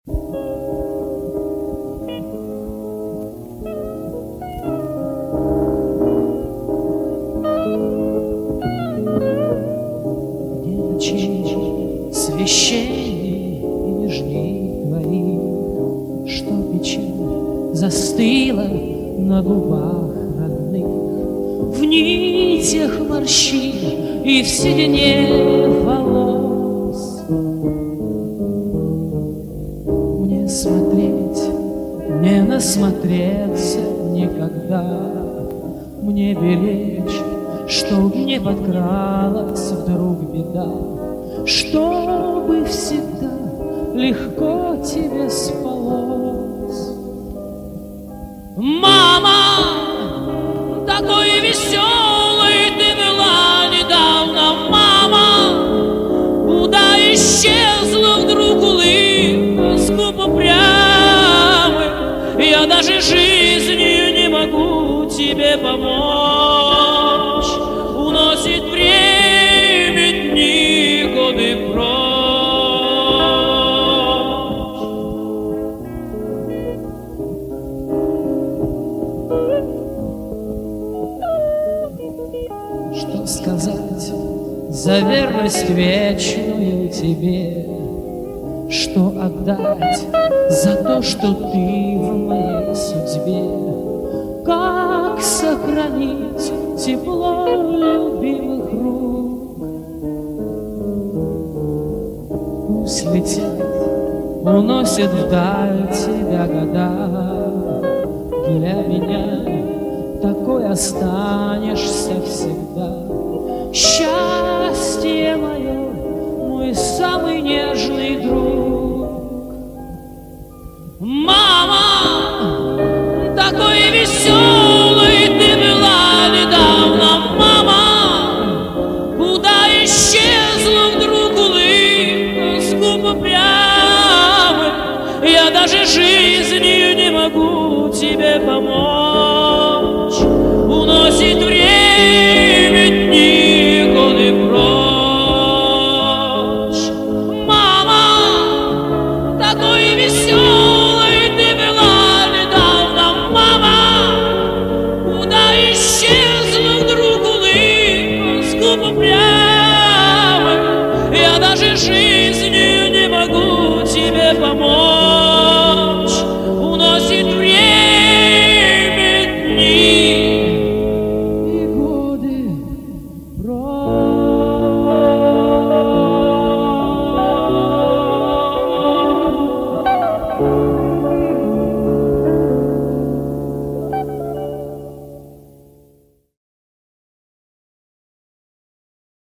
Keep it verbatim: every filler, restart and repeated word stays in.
Священней и нежней твоих, что печаль застыла на губах родных, в нитях морщин и в седине волос. Мне смотреть, не насмотреться никогда, мне беречь, чтоб не подкралась вдруг беда, чтобы всегда легко тебе спалось. Мама, такой веселой ты была недавно, мама, куда исчезла вдруг улыбка с губ упрямых? Я даже жизнью не могу тебе помочь, уносит время дни, годы прочь. Что сказать за верность вечную тебе? Что отдать за то, что ты в моей судьбе? Как сохранить тепло любимых рук? Пусть летят, уносят вдаль тебя года, для меня такой останешься всегда. Счастье мое, мой самый нежный друг. Мама, такой веселой ты была недавно, мама, куда исчезла вдруг улыбка с губ упрямых? Я даже жизнью не могу тебе помочь, уносит время